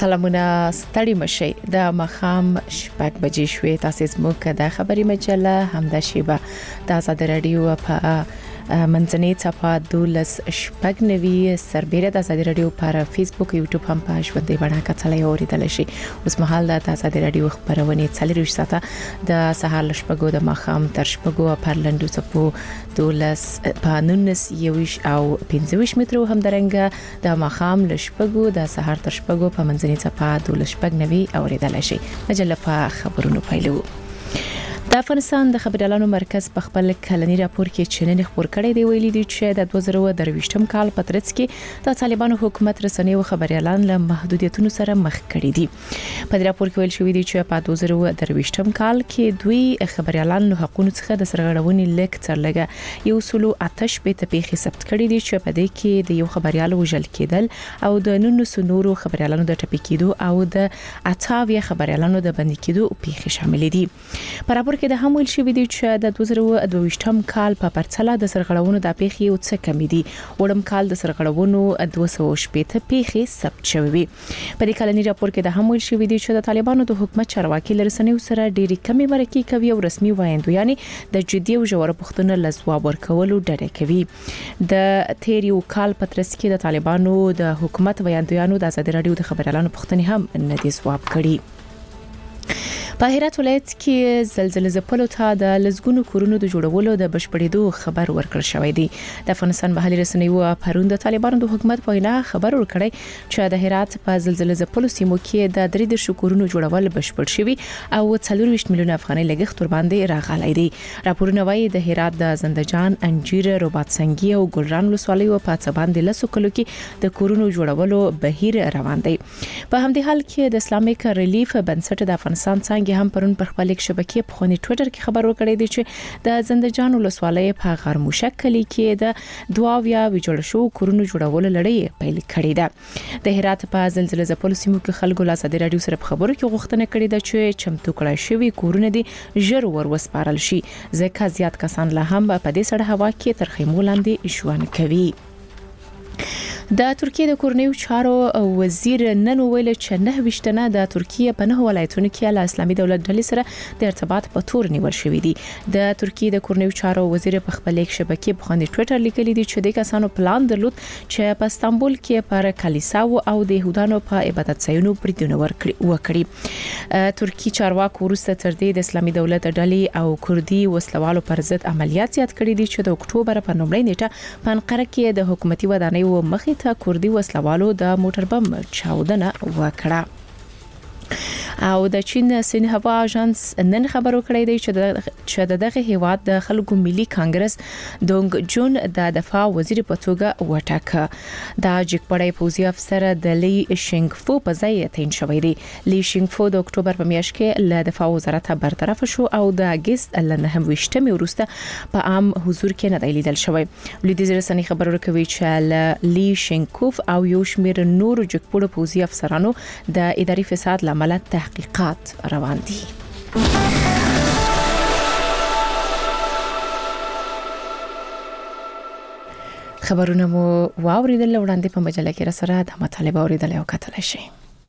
سلامونه ستړي مشي د مخام شپږ بجې شوې تاسو زموږ د خبري مجله همدا شیبه د آزاد رادیو په منځنۍ صفحه دولس شپږ نوي سربېره د آزاد رادیو پر فیسبوک یوټیوب هم په ژوندۍ بڼه کتلای اوریدل شي. اوس مهال د آزاد رادیو خبرونه 40 ساعته د سهار لشپږو د مخام تر شپږو پر لندو صفو دولس په 19 او 25 مترو هم درنګ د مخام لشپږو د سهار تر شپږو په منځنۍ صفحه دولس شپږ نوي اوریدل شي. مجله په خبرونو پیلو. د افغانستان د خبريالانو مرکز په خپل کلنی راپور کې چنن خبر کړی دی ویلي دی چې د 2023م کال په ترڅ کې د طالبانو حکومت رسنۍ او خبريالان له محدودیتونو سره مخ کړي دي. په دې راپور کې ویل شوی دی چې په 2023م کال کې دوی خبريالان له حقوقو څخه د سرغړونې لیک ترلګه یو سلو آتش به تپیخي ثبت کړي دي چې په دې کې د یو خبريال وژل کېدل او د 900 نورو خبريالانو د ټپي کېدو او د 28 خبريالانو د بندي کېدو پیښې شامل دي. په راپور کې د هم ویل شوی دی چې د 2022م کال په پرتله د سرغړونو د پیښې او څه کمی دي. وړم کال د سرغړونو 280 پیښې ثبت شوې. په دې کلنی راپور کې د هم ویل شوی دی چې د طالبانو د حکومت چارواکي لرسنیو سره ډېری کمی مرکه کوي او رسمي وایندو یعنی د جدي او ژور پوښتنو لزواب ورکولو ډډه کوي. د تیریو کال په ترڅ کې د طالبانو د حکومت وایندویانو د آزاد رادیو د خبريالانو پوښتنې هم نه دي ځواب کړي. په هرات ولایت کې زلزلې ځپلو ته د لزګونو کورونو د جوړولو د بشپړېدو خبر ورکړ شوی دی. د افغانستان محلي رسنیو پرون د طالبانو د حکومت په وینا خبر ورکړی چې د هرات په زلزلې ځپلو سیمو کې د 3 کورونو جوړول بشپړ شوی او 24 میلیون افغانۍ لګښت ور باندې راغلی دی. راپورونه وايي د هرات د زندجان، انجیر، رباط سنگي او ګلران ولسوالیو په څه باندې لسو کلو کې د کورونو جوړولو بهیر روان دی. په همدې حال کې د اسلامیک ریلیف بنسټ د افغانستان څنګه هم پرون پر خپل شبکې په خونی ټوئیټر کې خبر ورکړی دی چې د زندجان ولسوالۍ په غرموشک کلی کې د دواویا ویجوړ شو کورونو جوړولو لړۍ پیل کړې ده. د هرات په زلزلې ځپلو سیمو کې خلکو له آزاد رادیو سره خبرو کې غوښتنه کړې ده چې چمتو کړای شوی کورونه دي ژر وسپارل شي ځکه زیات کسان له هم په دې سړه هوا کې تر خیمو لاندې ژوند کوي. د ترکیه د کورنیو چارو وزیر نن ویل چې 9 د ترکیه په 9 ولایتونو کې له اسلامي دولت ډلې سره د ارتباط په تور نیول شوې دي. د ترکیه د کورنیو چارو وزیر په خپل شبکې په خونی ټوئیټر لیکلي دی چې د کسانو پلان درلود چې په استانبول کې پر کلیساو او د يهودانو په عبادت ځایونو بریدونه وکړي. ترکیه چارواکو وروسته تر دې د اسلامي دولت ډلې او کردي وسلوالو پر ضد عملیات زیات کړي دي چې د اکتوبر په 9 نیټه په انقره کې د حکومتي ودانیو مخې ته کردي وسلوالو د موټر بم چاودنه وکړه. او د چین سین هوا اژانس نن خبر ورکړی دی چې دغه هیواد د خلکو ملي کانګرس دونګ جون د دفاع وزیر په توګه وټاکه. د جګپړې پوزي افسر د لی شینګفو په ځای تعین شوی دی. لی شینګفو د اکتوبر په میاشت کې له دفاع وزارت برطرف شو او د اگست ل 9 وروسته په عام حضور کې نه دی لیدل شوی. لویدیځ رسنۍ خبر ورکوي چې لی شینګکوف او یو شمېر نور جګپړو پوزي افسرانو د اداري فساد لامل تحقیقات روان دي. خبرونه مو واوریدل وړاندې په مجله کې را سره د مطالبه اوریدل او کتل شي.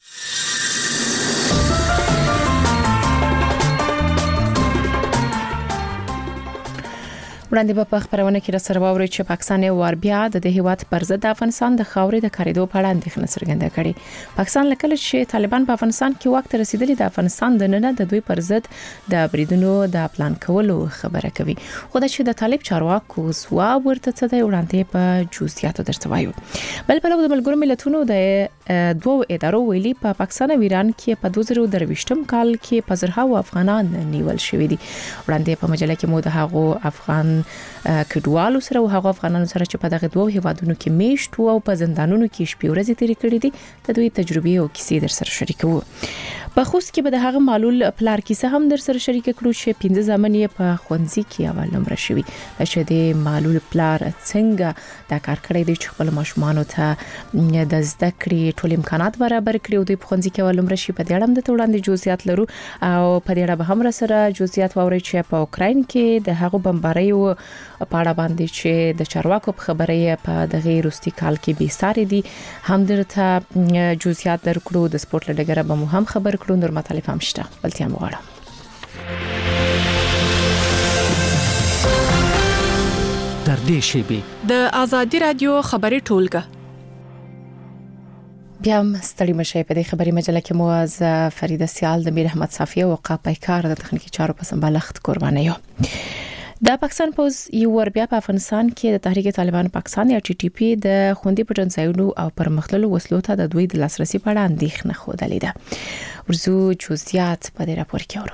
وړاندې په خبرونه کې را سره واوري چې پاکستان وار بیا د هیواد پر ضد د افغانستان د خاورې د کاریدو په اړه اندېښنه څرګنده کړې. پاکستان لکه چې طالبان په افغانستان کې وخت رسیدلی د افغانستان د نن د دوی پر ضد د بریدونو د پلان کولو خبره کوي. خو د چې د طالب چارواکو ځواب ورته څه دی وړاندې په جزئیاتو درته وایو. بل په لور د ملګرو ملتونو د دوه ادارو ویلي په پاکستان او ایران کې په 2023م کال کې په زرهاو افغانان نیول شوی دي. وړاندې په مجله کې مو د هغو افغان کډوالو سره او هغه افغانانو سره چې په دغه دوه هیوادونو کې میشت او په زندانونو کې شپې ورځې تیرې کړې دي د دوی تجربې او کیسې در سره شریکو. په خوست کې به د هغه معلول پلار کیسه هم در سره شریک کړو چې 15 ځمن یې په خونځي کې اول نمبر شوی چې د معلول پلار څنګه دا کار کړی دی چې خپل ماشومان ته د زده کړې ټول امکانات برابر کړي او د خونځي کې اول نمبر شي په دې اړه د وړاندې جزئیات لرو او په دې اړه به هم سره جزئیات واوري چې په اوکراین کې د هغو بمباریو په اړه باندې چې د چارواکو په خبرې په دغه روستي کال کې به ساري دي هم درته جزئیات درکړو د سپورت لګره به مو هم خبر کړو نور مطالب هم شته بلتیا مغواړم در دې شیبه د ازادي رادیو خبري ټولګه بیا ستړي مشه په دې خبري مجله کې مو از فریده سیال د میر احمد صافیه او قاپایکار د تخنیکی چارو په سمبالښت قرباني یو د پاکستان پوز یو ور بیا په افغانستان کې د تحریک طالبان پاکستان یا ټي ټي پی د خوندې پټنځایونو او پرمختللو وسلو ته د دوی د لاسرسي په اړه اندېښنه خوده ده ورزو جزئیات په دې راپور کې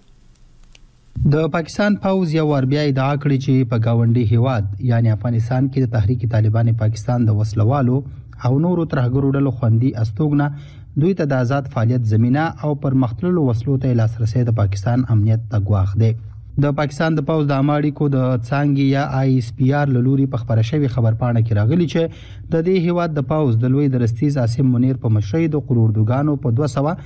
اورو د پاکستان پوز یو ور بیا ادعا کړې چې په گاونډي هیواد یعنی افغانستان کې د تحریک طالبان پاکستان د وسلوالو او نورو ترهګرو ډلو خوندي استوګنه دوی ته د آزاد فعالیت زمينه او پرمختللو وسلو ته لاسرسي د پاکستان امنیت ته ګواښ دی د پاکستان د پوز د اماړیکو د څانګې یا آی اس پی آر لوري په خبره شوی خبرپاڼه کې راغلی چې د دې هیواد د پوز د لوی درستیز عاصم منیر په مشرۍ د قروردوګانو په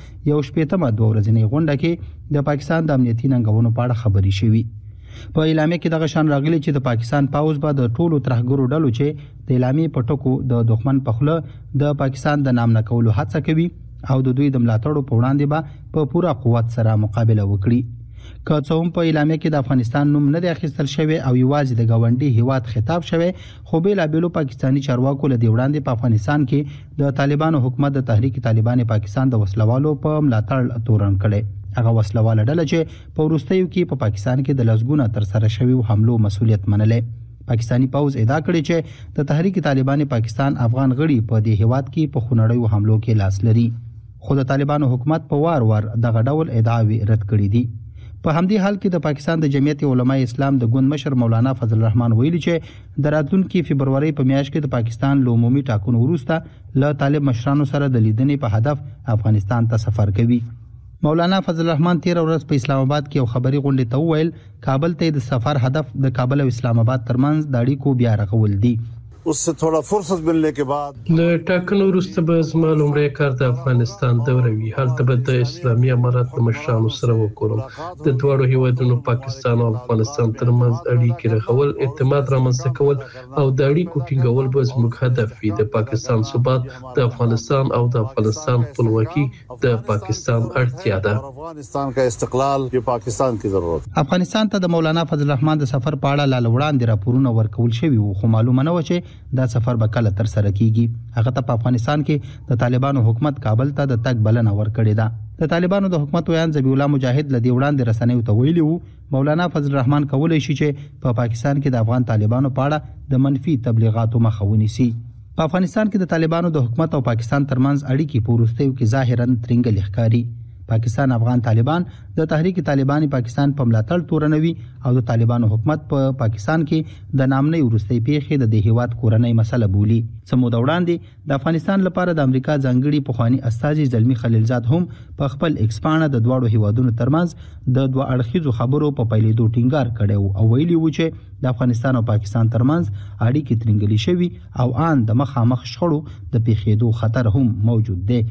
200 دوه ورځنۍ غونډه کې د پاکستان د امنیتي ننګونو په اړه خبري شوی په اعلامیه کې دغه شان راغلی چې د پاکستان پوز به د ټولو ترهګرو ډلو چې د اعلامیه په ټکو د دښمن په خله د پاکستان د نام نه کولو هڅه کوي او د دوی د ملاتړو په وړاندې به په پوره قوت سره مقابله وکړي که څه هم په اعلامیه کې د افغانستان نوم نه دی اخیستل شوی او یوازې د گاونډي هیواد خطاب شوی خو به لابلو پاکستانی چارواکو له دی وړاندې په افغانستان کې د طالبانو حکومت د تحریک طالبان پاکستان د وسلوالو په ملاتړ تورن کړي هغه وسلواله ډله چې په وروستیو کې په پاکستان کې د لسګونه تر سره شوی حملو مسؤلیت منلې پاکستانی پوز ادعا کړې چې د تحریک طالبان پاکستان افغان غړي په دې هیواد کې په خونړیو حملو کې لاس لري خو د طالبانو حکومت په وار دغه ډول ادعاوی رد کړې دي په همدې حال کې د پاکستان د جمعیت علماء اسلام د ګوند مشر مولانا فضل الرحمن ویلي چې د راتلونکي فبرवरी په میاشت کې د پاکستان له عمومي ټاکنو وروسته له طالب مشرانو سره د لیدنې په هدف افغانستان ته سفر کوي مولانا فضل الرحمن 13 ورځ په اسلام آباد کې یو خبري غونډه ته وویل کابل ته د سفر هدف د کابل او اسلام آباد ترمنځ د اړیکو بیا رغول دي उससे थोड़ा फुर्सत मिलने के बाद له ټاکنو وروسته به زما لومړی کار د افغانستان دوره وي هلته به د اسلامي امارات مشرانو سره وکړم د دواړو هیوادونو پاکستان او افغانستان ترمنځ اړیکې رغول اعتماد رامنځته کول او د اړیکو ټینګول به زموږ هدف وي د پاکستان ثبات د افغانستان او د افغانستان خپلواکي د پاکستان اړتیا ده افغانستان کا استقلال د پاکستان کی ضرورت افغانستان ته د مولانا فضل الرحمن د سفر په اړه لاله وړاندې راپورونه ورکول شوي وو خو معلومه نه و چې دا سفر به کله تر سره کیږي هغه ته په افغانستان کې د طالبانو حکومت کابل ته د تګ بلنه ورکړې ده د طالبانو د حکومت ویان ذبیح الله مجاهد لدی وړاندې رسنیو ته ویلي وو مولانا فضل الرحمن کولای شي چې په پاکستان کې د افغان طالبانو په اړه د منفي تبلیغاتو مخه ونیسي په افغانستان کې د طالبانو د حکومت او پاکستان ترمنځ اړیکې په وروستیو کې ظاهرا ترنګل ښکاري پاکستان افغان طالبان د تحریک طالبان پاکستان په ملاتړ تورنوي او د طالبانو حکومت په پاکستان کې د نامنۍ وروستۍ پیښې د هیواد کورنۍ مسله بولي سمو د وړاندې د افغانستان لپاره د امریکا ځانګړي پخوانی استاذ زلمی خلیلزاد هم په خپل ایکسپانه د دواړو هیوادونو ترمنځ د دوه اړخیزو خبرو په پیلېدو ټینګار کړي او ویلي و چې د افغانستان او پاکستان ترمنځ اړیکې ترنګلې شوي او ان د مخامخ شخړو د پیښېدو خطر هم موجود دی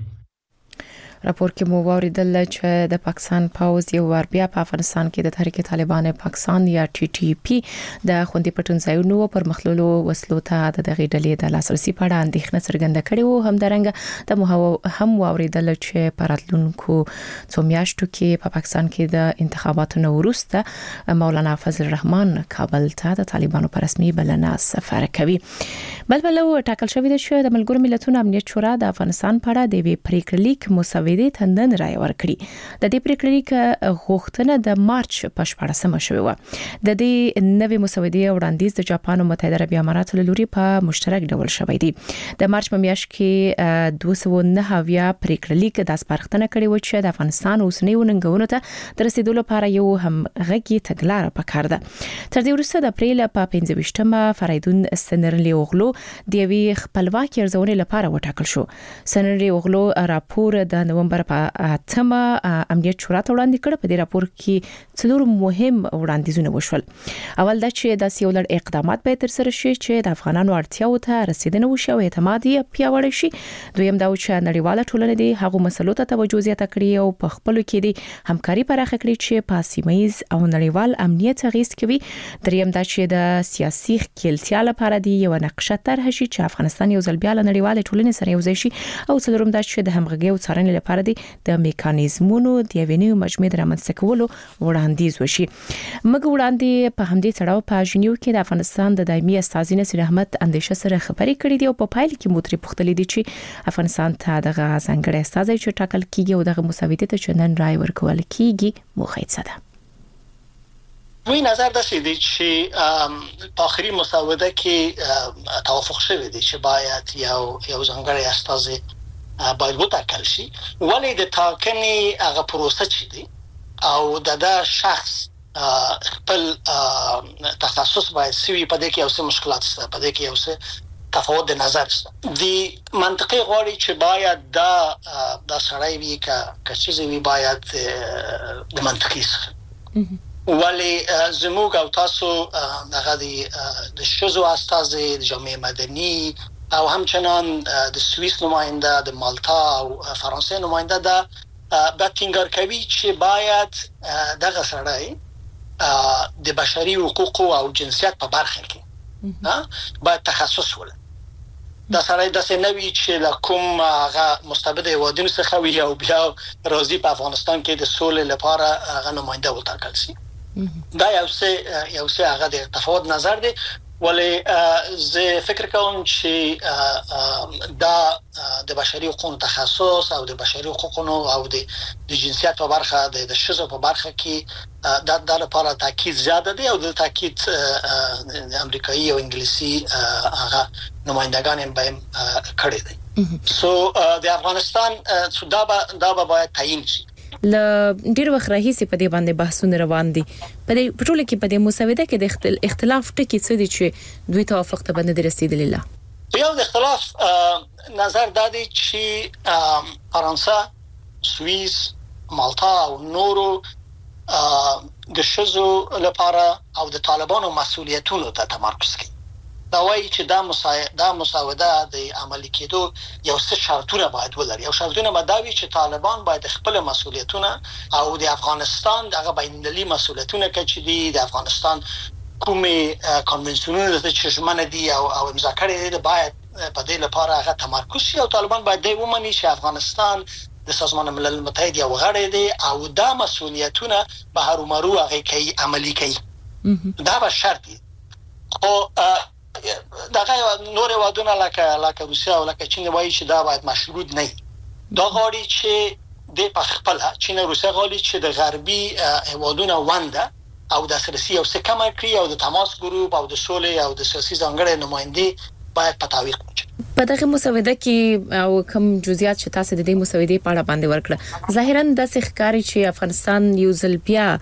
راپور کې مو واوریدل چې د پاکستان پوز یو ور بیا په افغانستان کې د تحریک طالبان پاکستان یا ټي ټي پی د خوندې پټنځایونو پر مخلولو وسلو ته د دغې ډلې د لاسرسي په اړه اندېښنه څرګنده کړې وو همدارنګه د هم واوریدل چې پراتلونکو څو میاشتو کې په پاکستان کې د انتخاباتو وروسته مولانا فضل الرحمن کابل ته د طالبانو پر رسمي بلنه سفر کوي بلبلو ټاکل شوی دی چې د ملګرو ملتونو امنیت شورا د افغانستان په اړه د وی پریکړه لیک مسودې تندن رائے ورکړي د دې پریکړې لیک غوښتنه د مارچ په 14مه شوې و د دې نوې مسودې وړاندیز د جاپان او متحده عربي اماراتو له لوري په مشترک ډول شوی دی د مارچ په میاشت کې 209 پریکړه لیک د سپارښتنه کړې و چې د افغانستان اوسنۍ وننګونو ته د رسیدلو لپاره یو هم غږی تګلارې پکار ده تر دې وروسته د اپریل په 15مه فریدون سنرلی اوغلو د وی خپلواکي ارزونې لپاره وټاکل شو سنرلی اوغلو راپور د نومبر په 8مه امنیت شورا ته وړاندې کړ. په دې راپور کې څلور مهم وړاندیزونه وشول. اول دا چې د سیولر اقدامات به تر سره شي چې د افغانانو اړتیاو ته رسیدنه وشي او اعتماد یې پیاوړی شي. دویم دا چې نړیواله ټولنه د هغو مسلو ته توجه زیاته کړي او په خپل کې د همکاري پراخه کړي چې په سیمایي او نړیوال امنیت اغیز کوي. دریم دا چې د سیاسي خپلتیا لپاره دی یو نقشه طرح شي چې افغانستان یو ځل بیا له نړیواله ټولنې سره یوځای شي. او څلورم دا چې د همغږي او څارنې لپاره د میکانیزمونو د یوې مجموعې رامنځته کولو وړاندیز وشي. موږ وړاندې په همدې تړاو په ژنیو کې د افغانستان د دایمي استازي نصیر احمد اندیشه سره خبرې کړې دي او په پایل کې مو ترې پوښتلې دي چې افغانستان ته دغه ځانګړی استازي چې ټاکل کیږي او دغه مساویت ته چې نن رائے ورکول کیږي موخه څه ده. وی نظر داشته دی چې په آخري مسوده کې توافق شوی دی چې باید یو ځانګړی استازي باید وټاکل شي. ولی د ټاکنې هغه پروسه چې دی او د شخص خپل تخصص باید سوي په دې کې یو څه مشکلات شته، په دې کې یو څه تفاوت د نظر شته. د منطقي غواړي چې باید دا سړی وي که چیزی وي باید د منطقي څخه ولی زموږ او تاسو هغه د شذو استازي د جامعه مدني او همچنان د سوئیس نماینده د مالتا او فرانسې نماینده دا به ټینګار کوي چې باید دغه سړی د بشري حقوق او جنسیت په برخه کې باید تخصص ولري. دا سړی داسې نه وي چې لکم هغه مستبد هیوادونو څخه وي او بیا راځي په افغانستان کې د سولې لپاره هغه نماینده وټاکل شي. دا یو څه هغه د تفاوت نظر دی. ولی زه فکر کوم چې دا د بشري حقوقو تخصص او د بشري حقوقو او د جنسیت په برخه د شذو په برخه کې د لپاره تاکید زیاده دی او د تاکید امریکایي او انګلیسي هغه نمائندگان هم به کړی دي. سو د افغانستان دا باید تعیین شي. ل ډیر وخت راهیسي په دې باندې بحثونه روان دي. په ټوله کې په دې مسوده کې د اختلاف ټکي څه دي چې دوی توافق ته باندې رسیدلی لا؟ یو د اختلاف نظر دادی چې فرانسه، سوئیس، مالتا او نورو د شذو لپاره او د طالبانو مسؤلیتونو ته تمرکز کوي. دا وایي چې دا مسوده د عملي کېدو یو څه شرطونه باید ولري. یو شرطونه باید دا وي چې طالبان باید خپل مسؤلیتونه او د افغانستان دغه بین‌المللي مسؤلیتونه چې دي د افغانستان کومې کنونسیونونه چې شمن دي او امضا کړي دي باید په دې لپاره هغه تمرکز شي او طالبان باید دی ومني چې افغانستان د سازمان ملل متحد یو غړی دی او دا مسؤلیتونه به هرومرو هغه کوي عملي کوي. دا به شرط دی. خو دغه نور هیوادونه لکه روسیه او لکه چین وایي چې دا باید مشروط نه وي. دا غواړي چې د خپل چین او روسیه غواړي چې د غربي هیوادونه ونده او د سیاسي او سکمه کړی او د تماس ګروپ او د سولې او د سیاسي ځانګړي نمائندې باید په تعویق وکړي. په دغه مسوده کې او کوم جزئیات چې تاسو د دې مسودې په اړه باندې ورکړه ظاهرا د ښکاری چې افغانستان یو ځل بیا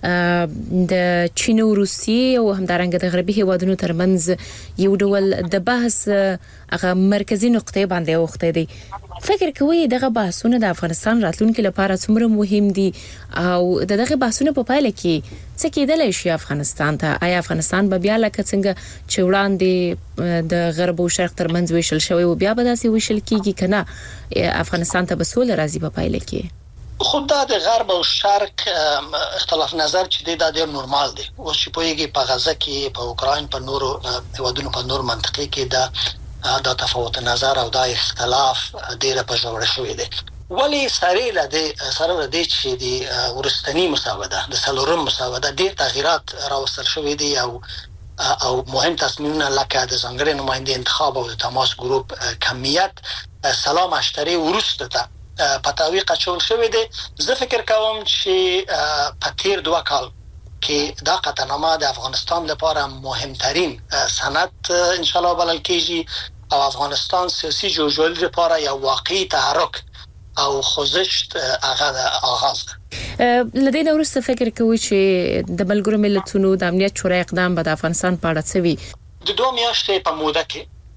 د چین او روسیې او همدارنګه د غربي هیوادونو ترمنځ یو ډول د بحث هغه مرکزی نقطه باندې وخته دي. فکر کوي دغه بحثونه د افغانستان راتلونکو لپاره څومره مهم دي او دغه بحثونه په پایله کې څه کېدلی شي افغانستان ته؟ آیا افغانستان به بیا لکه څنګه چې وړاندې د غرب او شرق ترمنځ ویشل شوی او بیا به داسې ویشل کیږي کنه افغانستان ته به سوله راځي په پایله کې؟ خود د غرب او شرق اختلاف نظر چې دا ډېر نورمال دی. او چې پوهیږي په غزه کې، په اوکراین، په نورو هیوادونو، په نور منطقې کې دا تفاوت نظر او دا اختلاف ډېر په ژوره شوی دی. ولی سره لدې چې د ورستنی مسوده د سلورم مسوده ډېر تغییرات راوستل شوی دی او مهم تصمیمونه لکه د ځانګړي نماینده انتخاب او د تماس ګروپ کمیت سلام اشتری ورسته ته په تعویق اچول شوی دی. زه فکر کوم چې په تیر 2 کال کې دا قطعنامه د افغانستان لپاره مهمترین سند ان شاء الله بلل کېږي او افغانستان سیاسي جوړجاړي لپاره یو واقعي تحرک او خوځښت هغه آغاز ده. لدې وروسته فکر کوي چې د ملګرو ملتونو د امنیت شورا اقدام به د افغانستان په اړه څه وي؟ د 2 میاشتې په موده کې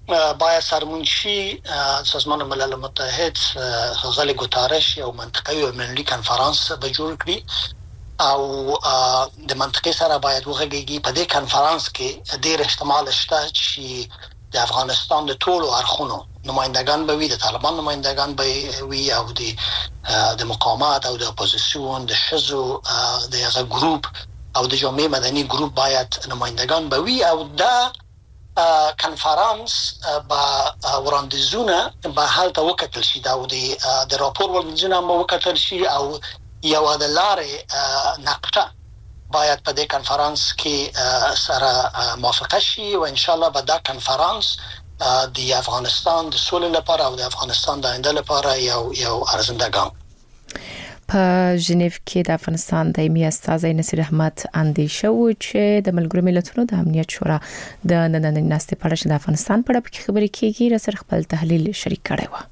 باید سرمنشی سازمان ملل متحد غزل گوتارش یو منطقوي او ملي کنفرانس به جوړ کړي او د منطقې سره باید وغږیږي. په دې کنفرانس کې ډېر احتمال شته چې د افغانستان د ټولو اړخونو نمائندگان به وي، د طالبان نمائندگان به وي او د مقاومت او د اپوزیسیون د حزب دغه ګروپ او د جامعه مدني ګروپ باید نمائندگان به وي او دا کنفرانس با وړاندیزونه به هلته وکتل شي دا د راپور وړاندیزونه به وکتل شي او یو د لارې نقطه باید په دې کنفرانس کې سره موافقه شي او ان شاء الله به دا کنفرانس د افغانستان د سولې لپاره او د افغانستان د آینده لپاره یو ارزنده ګام. په ژنیف کې د افغانستان دایمي استازی نصیر احمد اندیشه و چې د ملګرو ملتونو د امنیت شورا د نننۍ ناستې په اړه د افغانستان په اړه خبرې کیږي را سره خپل تحلیل شریک کړی و.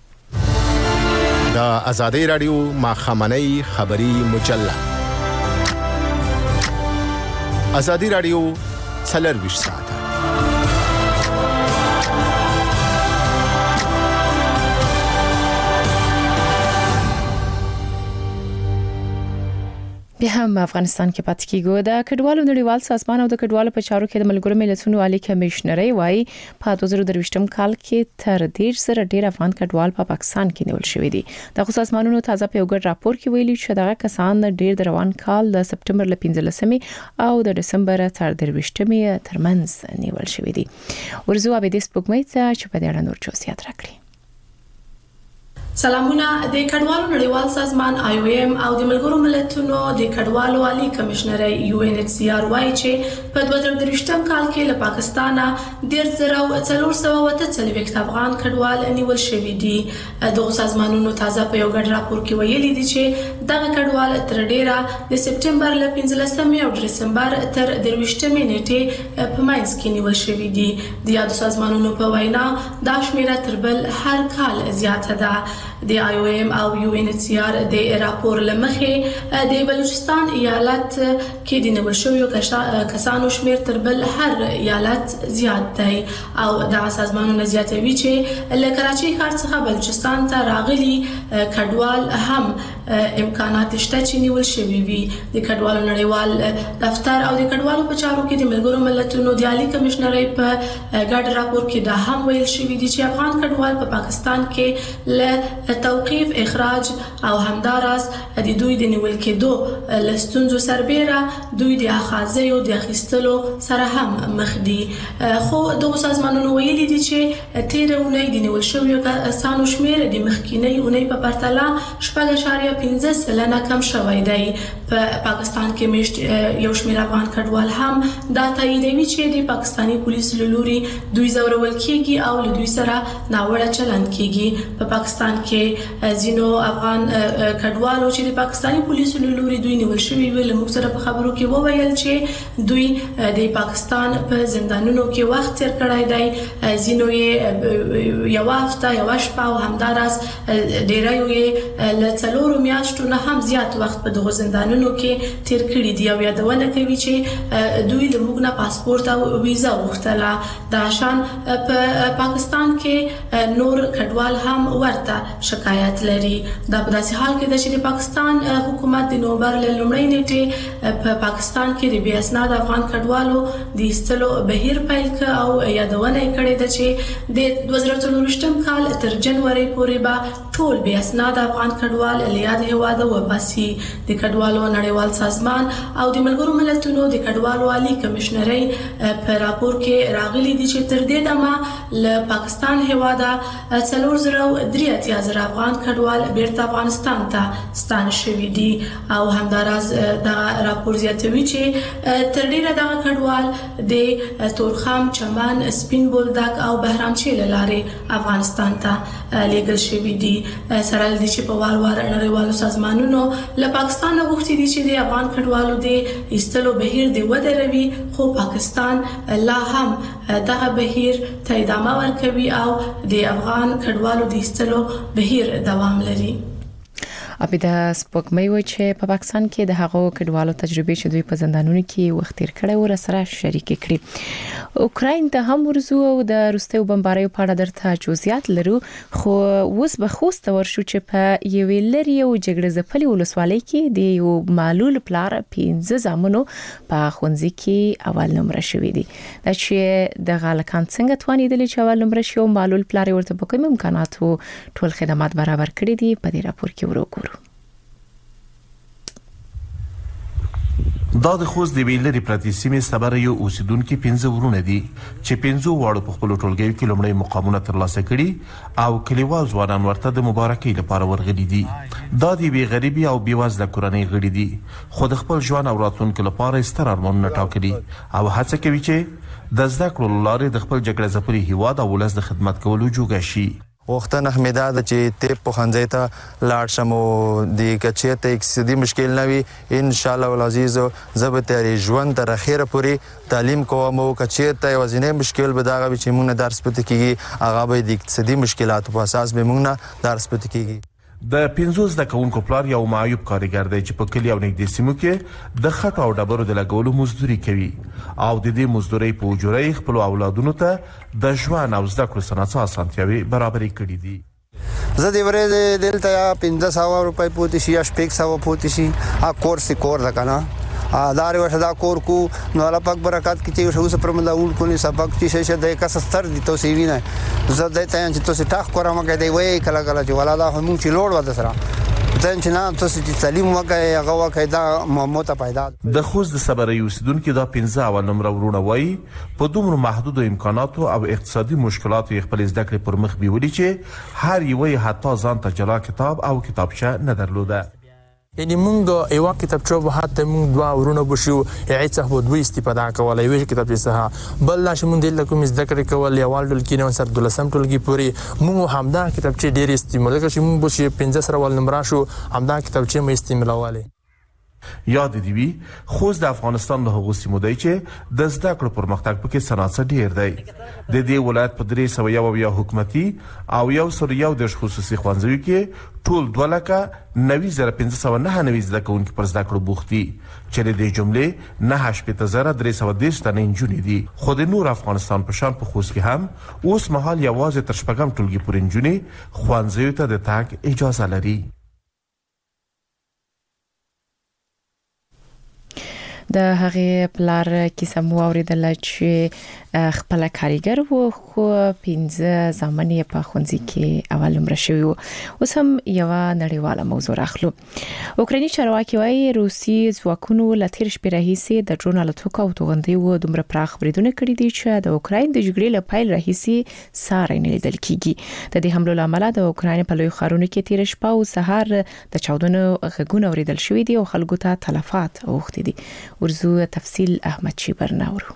د آزادۍ رادیو ماخامنۍ خبری مجله آزادۍ رادیو 24 ساعته بیا هم افغانستان کې پاتې کیږي. د کډوالو نړیوال سازمان او د کډوالو په چارو کې د ملګرو ملتونو عالی کمشنري وايي په 2023م کال کې تر 1.5 ډیر افغان کډوال په پاکستان کې نیول شوی دي. د سازمانونو تازه په یو ګډ راپور کې ویلي چې دغه کسان ډیر د روان کال د سپټمبر ل 15مې او د دسمبر تر 23مې ترمنځ نیول شوی دي. ورزو ابدیس پګمې ته چې په دې اړه نور چوسیات راکړي. سلامونه. د کډوالو نړیوال سازمان IOM او د ملګرو ملتونو د کډوالو عالی کمشنري UNHCR وايي چې په 2023م کال کې له پاکستان 1,440 افغان کډوال نیول شوي دي. دغه سازمانونو تازه په یو ګډ راپور کې ویلي دي چې دغه کډوال تر ډیره د سپټمبر ل 15مې او دسمبر تر 23مې نیټې په ماینس کې نیول شوي دي. د یاد سازمانونو په وینا دا شمیره تر بل هر کال زیاته ده. د IOM او UNHCR د راپور لمخې د بلوچستان ایالت کې د نیول شویو کسانو شمیر تر بل هر ایالت زیات دی او د سازمانونو زیاتوي چې له کراچۍ ښار څخه بلوچستان ته راغلي کډوال هم امکانات شته چې نیول شوي وي. د کډوالو نړیوال دفتر او د کډوالو په چارو کې د ملګرو ملتونو د عالی کمشنري په ګډ راپور کې دا هم ویل شوی دی چې افغان کډوال په پاکستان کې له توقيف اخراج او همدارس د دوی د نیول کېدو لستونزو سربېره دوی د اخاذیو د اخیستلو سره هم مخ دي. خو دغه سازمانونو ویلي دي چې تیر اونۍ د نیول شویو کسانو شمیر د مخکینی اونۍ په پرتله 0.15% کم شوی دی. په پاکستان کې مشت یو شمیر افغان کډوال هم دا تاییدوي چې د پاکستانی پولیسو لوري دوی زورول کیږي او له دوی سره ناوړه چلند کیږي. په پاکستان کې زینو افغان کډوالو چې د پاکستانی پولیسو لوري دوی نیول شوی ویل موږ سره په خبرو کې وویل چې دوی د پاکستان په زندانونو کې وخت تیر کړی دی. زینو یې یو هفته یو شپه او همدارس ډیری یې له 4 میاشتو نه هم زیات وخت په دغه زندانونو کې تیر کړی دی او یادونه کوي چې دوی له موږ نه پاسپورت او ویزا وغوښتله. دا شان په پاکستان کې نور کډوال هم ورته شکایت لري. دا په داسې حال کې د پاکستان حکومت د نومبر له لومړۍ نیټې په پاکستان کې د بې اسناد افغان کډوالو د ایستلو بهیر پیل کړ او یادونه کړې ده چې د 2024م کال تر جنوري پورې به ټول بې اسناد افغان کډوال له یاد هیواده وباسي. د کډوالو نړیوال سازمان او د ملګرو ملتونو د کډوالو عالی کمشنري په راپور کې راغلي دي چې تر دې دمه له پاکستان هیواده 4,000 افغان کډوال بیرته افغانستان ته ستانه شوي دي او همدارس د راپور زیاتوي چې تر ډیره دغه کډوال د تورخم، چمن، سپین بولدک او بهرامچې لارې افغانستان ته لیږل شوي دي. سره لدې چې په وار نړیوالو سازمانونو له پاکستان غوښتي دي چې د افغان کډوالو د ایستلو بهیر دی ودروي خو پاکستان لا هم دغه بهیر ته ادامه ورکوي او د افغان کډوالو د ایستلو بهیر دوام لري. ابي د سپوږمۍ و چې په پاکستان کې د هغو کډوالو تجربې چې دوی په زندانونو کې وخت تیر کړی و سره شریک کړي. اوکراین ته هم ورزو او د روسي بمباریو په اړه درته جزئیات لرو، خو اوس به خوست ورشو چې په یوې لري او جګړه ځپلې ولسوالۍ کې د یو معلول پلار 15 زامنو په خونځي کې اول نمبر شوی دی. دا چې د غالکان څنګه توانیدل چې اول نمبر شو معلول پلار ورته په کوم امکاناتو ټول خدمات برابر کړی دي په دې راپور کې وګورو. دا د خوست د ویلری پرتی سیمې صبر یو اوسیدونکو 15 ورونه دي چې 15 واړو په خپل ټولګي کې لومړی مقامونه ترلاسه کړي او کلیوال ځوانان ورته د مبارکۍ لپاره ورغلي دي. دا د وی غریبي او بیوازله کورنۍ غړي دي خو د خپل ژوند او راتلونکو لپاره ستر ارمانونه ټاکلي او هڅه کوي چې د زده کړو لارې د خپل جګړه ځپلي هیواد او ولس د خدمت کولو جوګه شي. وختن احمدا د چې ته په خنځای ته لاړ شم او د کچې ته اقتصادي مشکل نه وي ان شاء الله العزیز زبر تیاری ژوند تر اخره پوری تعلیم کوم او کچې ته وزنه مشکل به داغه چې مونږ درس پته کیږي هغه به د اقتصادي مشکلاتو په اساس به مونږ درس پته کیږي. د 15 د کونکو پلار یو معیوب کارګر دی چې په کلی او نږدې سیمو کې د خټو او ډبرو د لګولو مزدوري کوي او د دې مزدوري په اجورې خپل اولادونو ته د ژوند او زده کړو سناسه اسانتیاوي برابرې کړې دي. زه د ورې دلته 1500 روپۍ پوتې شي یا 600 پوتې شي ا کورس کور لکنه دار وشدا کور کو نو الله پاک برکات کی چې اوس پر مله اول کو نه سبق چې شه د 71 دي تو سی وینه زه د ته چې تو سی تاخ کورم کې دی وای کله کله چې ولادا هم چې لوړ ود سره ځان چې نه تو سی تعلیم وکای هغه وکای دا موته پیدا د خوست د صبر یوسدونکو دا 15 اول نمبر ورونه وای په دومره محدود امکاناتو او اقتصادي مشکلاتو خپل زده کړې پر مخ بیولې چې هر یو حتی ځان ته جلا کتاب او کتابچه نه درلوده. یعنی مونږ یو کتابچه به حتی مونږ دوا ورونه بشو هیڅ په دوی استفاده کولای وی کتابچه سه بل لا شمون دل کوم ذکر کول یوال دل کې نو سر دلسم ټولګي پوری مونږ همدا کتابچه ډیر استعمال کوي چې مونږ بشي 15 سره ول نمبر شو همدا کتابچه مې استعمالواله. یاد دی وی خوست د افغانستان له هغو سیمو دی چې د زده کړو پرمختګ پکې صنعت ډیر دی. د دې ولایت په 301 حکومتي او 101 د خصوصي ښوونځیو کې ټول 2,90,599 زده کوونکي پر زده کړو بوختي چې د دې جملې 9,330 تنه نجونې دي. خو د نور افغانستان په شان په خوست کې هم اوس مهال یوازې تر شپږم ټولګي پورې نجونې ښوونځیو ته د تګ اجازه لري. د هغه پلار کیسه مو اوریدل چې خپل کاریګر وو خو 15 زمانه په خونځي کې اول نمبر شوی وو. اوس هم یو نړیواله موضوع راخلو. اوکرایني چارواکي وايي روسي ځواکونو لتیر شپې راهیسي د ډرون الوتکو او توغندیو دومره پراخ بریدونه کړی دي چې د اوکراین د جګړې له پیل راهیسي ساري نه لیدل کیږي. د دې حملو لامل د اوکراین په لوی ښارونو کې تیر شپه او سهار د چاودنو غږونه اوریدل شوې دي او خلکو ته تلفات اوښتي دي. ورزو تفصیل احمد شیبر ناورو.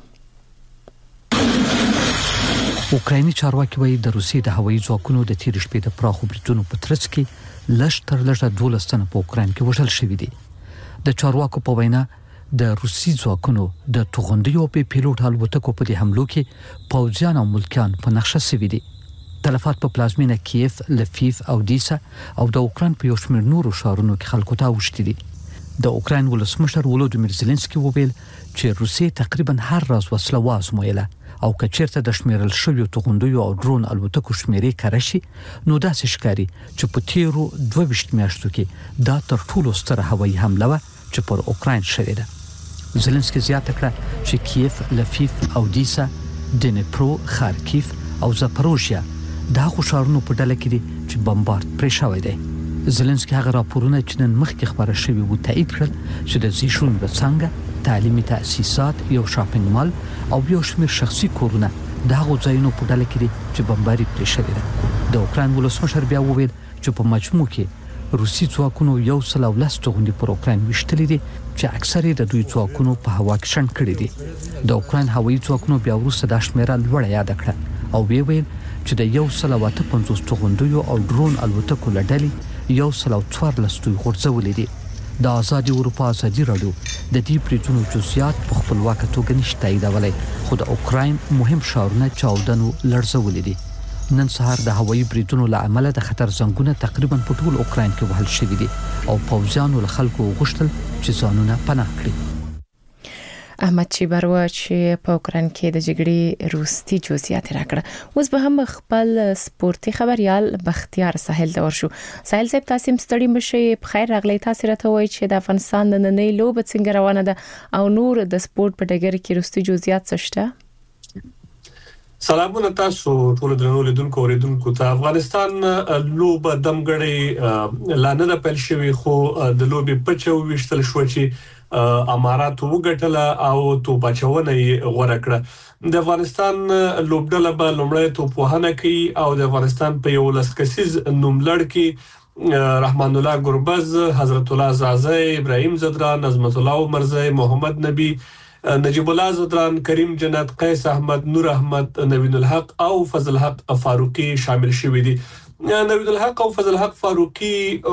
اوکرایني چارواکي وايي د روسي د هوایي ځواکونو د تیر شپې د پراخو بریدونو په ترڅ کې لږ تر لږه 12 تنه په اوکراین کې وژل شوي دي. د چارواکو په وینا د روسي ځواکونو د توغندیو په پیلوټ الوتکو په حملو کې پوځیان او ملکیان په نقشه سوي دي. تلفات په پلازمینه کیف، لفیف او دیسا او د اوکراین په یو شمېر نورو ښارونو کې خلکو ته اوښتي دي. د اوکراین ولسمشر ولودیمیر زيلنسکي وویل چې روسي تقریبا هر راز وسله وازمویله او کچیرته د شمیرل شویو توغندیو او ډرون الوتکو شمیرې کرشي نو داسې ښکاري چې په تیرو 22 میاشتو کې دا تر ټولو ستره هوایي حمله وه چې پر اوکراین شوې ده. زيلنسکي زیاته کړه چې کیف، لفیف او دیسا، دنیپرو، خارکیف او زاپروژیا دا خو ښارونو په ډله کې دي چې بمبارد پرې شوی دی. زيلنسکي هغه راپورونه چې نن مخکې خبره شوی وو تایید کړل چې د زیشون څنګه تعلیمي تأسیسات، یو شاپینګ مال او یو شمېر شخصي کورونه د هغو ځایونو په ډله کې دي چې بمباري پرې شوې ده. د اوکراین ولسمشر بیا وویل چې په مجموع کې روسي ځواکونو 110 توغندي پر اوکراین وشتلې دي چې اکثره د دوی ځواکونو په هوا کې شنډ کړي دي. د اوکراین هوایي ځواکونو بیا وروسته دا شمیره لوړه یاد کړه او ویل چې د 150 توغندیو او ډرون الوتکو لړلې 114 دوی غورځولې دي. د آزادي اروپا ازادي رادیو د دې پریټونو جزئیات په خپلواکه توګه نشته تاییدولای خو د اوکراین مهم ښارونه چاودنو لړزولې دي. نن سهار د هوایي بریدونو له امله د خطر زنګونه تقریبا په ټول اوکراین کې وهل شوې دي او پوځیانو له خلکو غوښتل چې ځانونه پناه کړي. احمد چیبروا چې په اوکراین کې د جګړې روسي جزئیات راکړه. اوس به هم خپل سپورتي خبريال بختیار ساحل ته ورشو. ساحل صاحب تاسو مستړي مشه په خیر راغلی. تاسو راته وایي چې د افغانستان نننۍ لوبه څنګه روانه ده او نور د سپورت په ډګر کې روسي جزئیات څه شته؟ سلامونه تاسو ټول درنو لیدونکو اوریدونکو ته. افغانستان لوبه دمګړی لانه پیل شوی خو د لوبې پچو وشتل شو چې امارات وګټله او تو بچونه غوړه کړه. د افغانستان لوبډله به لومړی تو په هنه کې او د افغانستان په یو لسکسیز نوملړ کې رحمان الله ګربز، حضرت الله زازی، ابراهیم زدران، عظمت الله عمرزی، محمد نبی، نجیب الله زدران، کریم جنت، قیس احمد، نور احمد، نوین الحق او فضل حق فاروقی شامل شوي دي. نوین الحق او فضل حق فاروقی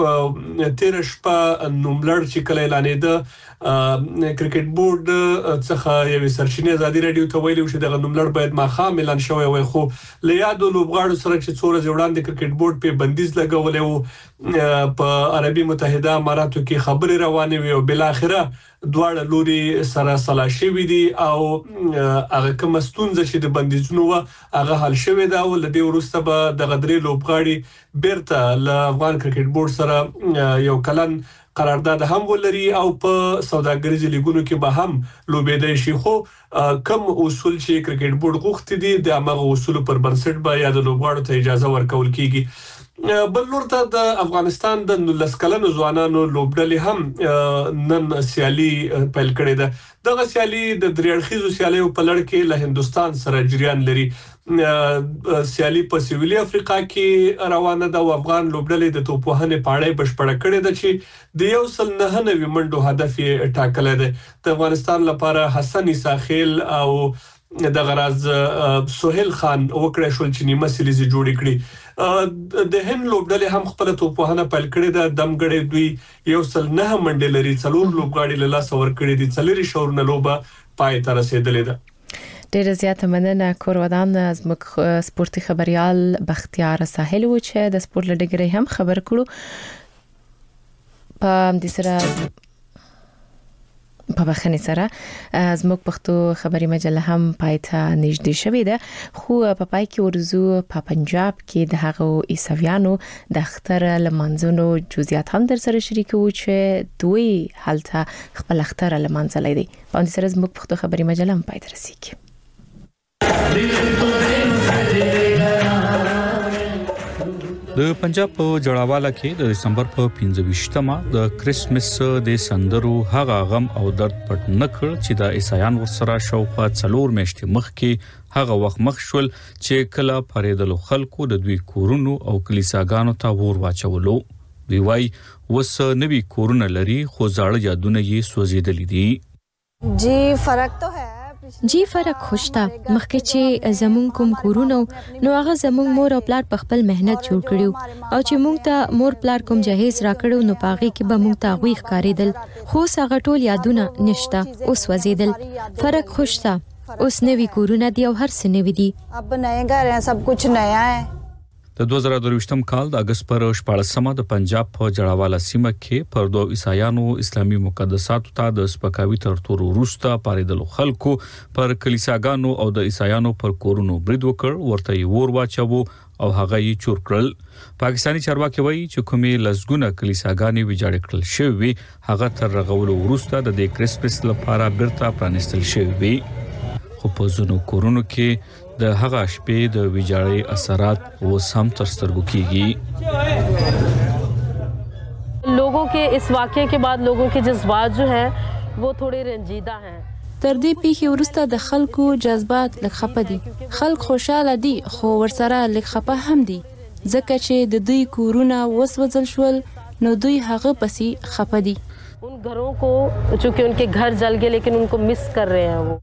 13 شپه نوملړ چې کله اعلانېده کرکټ بورډ څخه یو سرچینه ازادي رادیو ته ویلي چې دغه نوملړ باید ماخام اعلان شوی وي، خو له یادو لوبغاړو سره چې څوره وړاندې کرکټ بورډ په بندیز لګولې وو په عربي متحده اماراتو کې خبري روانې وي او بل اخره دواړه لوري سره صلاح شوي دي او هغه کوم ستونزه چې د بندیزونو هغه حل شوی دا او لدی ورسته به د غدري لوبغاړي بیرته ل افغان کرکټ بورډ سره یو کلن قرارداد هم ولري او په سوداګریزي لیګونو کې به هم لوبېدای شي. خو کم اصول چې کرکټ بورډ غوښتي دي د هغه اصول پر بنسټ به یا د لوبغاړو ته اجازه ورکول کیږي. بل نور ته د افغانستان د 19 کلنو ځوانانو لوبډلې هم نن سیالي پیل کړې ده. دغه سیالي د دریړخیزو سیالیو په لړ کې له هندستان سره جریان لري. سیالي په سویلي افریقا کې روانه ده او افغان لوبډلې د توپوهنې پاړې بشپړه کړې ده چې د 199 منډو هدف یې ټاکلی دی. د افغانستان لپاره حسن عیساخیل او د غراز سہیل خان وکړې شول چې نیمه سیریز جوړ کړي. د هند لوبډلې هم خپل توپوهنه پیل کړې ده. دمګړې دوی 109 منډې لري، 4 لوبغاړي له لاس ور کړې دي، 4 شورونه لوبه پای ته رسیدلې ده. ډېر زیات مننه کورودان زموږ سپورتي خبريال بختیار ساحل و چې د سپورت لډګري هم خبر کړو. په دې سره په بخښنې سره زموږ پښتو خبري مجله هم پایته نږدې شوې ده، خو په پای کې ورزو په پنجاب کې د هغو عیسویانو د اختر لمانځنو جزئیات هم در سره شریکو چې دوی حالته خپل اختر لمانځلې دي. په دې سره زموږ پښتو خبري مجله هم پایته رسیږي. د پنجاب په جړاواله کې د دسمبر په 15مه د کریسمس د سندرو هغه غم او درد پټ نکړ چې د عیسایان ورسره شاوخوا 4 میاشتې مخکې هغه وخت مخ شول چې کله پریدلو خلکو د دوی کورونو او کلیساګانو ته ور واچولو. دوی وايي وس نوی کورونه لري خو زاړه یادونه یې سوځیدلې دي. جی فرق تو ہے جی فرق خوشتا مخکې چې زمون کوم کورونو نو هغه زمون مور او پلار په خپل مهنت جوړ کړیو او چې مونږ ته مور پلار کوم جهیز راکړو نو پاغي کې به مونږ ته غوي ښکاریدل، خو هغه ټول یادونه نشته، اوس وزیدل. فرق خوشتا اوس نوی کورونه دی او هر څه نوی دی. اب نئے گھر ہیں، سب کچھ نیا ہے. د 2023م کال د اگست پر 14مه د پنجاب په جړاواله سیمه کې پر دوه عیسایانو اسلامي مقدساتو ته د سپکاوي تر تور وروسته پاریدلو خلکو پر کلیساګانو او د عیسایانو پر کورونو برید وکړ، ورته یې ور واچو او هغه یې چور کړل. پاکستانی چارواکي وایي چې کومې لزګونه کلیساګانې ویجاړ کړل شوی هغه تر رغولو وروسته د کریسمس لپاره بیرته پرانستل شوی. خو په ځینو کورونو کې د هغه شپې د ویجاړۍ اثرات اوس هم تر سترګو کېږي. लोगों के इस वाकये के बाद लोगों के जज्बात जो है वो थोड़े रंजीदा हैं. تر دې پیښې وروسته د خلکو جذبات لږ خپه دي. خلک خوشاله دي خو ورسره لږ خپه هم دي ځکه چې د دوی کورونه وسوځل شول نو دوی هغه پسې خپه دي. उन घरों को चूंकि उनके घर जल गए लेकिन उनको मिस कर रहे हैं. वो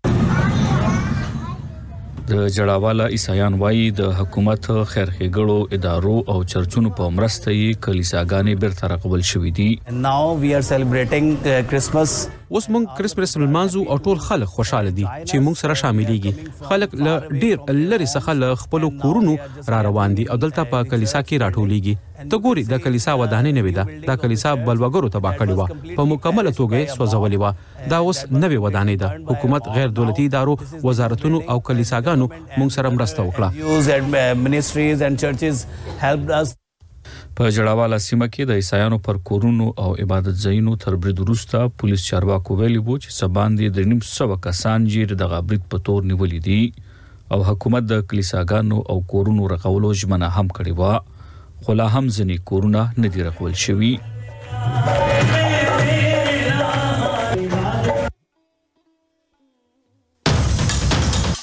د جړاواله عیسایان وایي د حکومت خیرخېګړو ادارو او چرچونو په مرسته یې کلیساګانې بیرته رغول شوې دي. Now we are celebrating Christmas اوس مونږ کرسمس لمانځو او ټول خلک خوشاله دي چې مونږ سره شاملېږي خلک له ډیر لری څخه له خپل کورونو را روان دي او دلته په کلیسا کې راټولېږي ته ګوري د کلیسا ودانې نه ودا د کلیسا بلوګرو تبا کړی و په مکمل توګه سوځولې و دا اوس نوې ودانې ده حکومت غیر دولتي ادارو وزارتونو او کلیساګانو مونږ سره مرسته وکړه په جړاواله سیمه کې د عیسایانو پر کورونو او عبادت ځایونو تر برید وروسته پولیس چارواکو ویلي وو چې سباندې د 900 کسان جیر د غبرید په تور نیولې دي او حکومت د کلیساګانو او کورونو رقولو ژمنه هم کړې و خو لا هم ځینې کورونه نه دي رقول شوي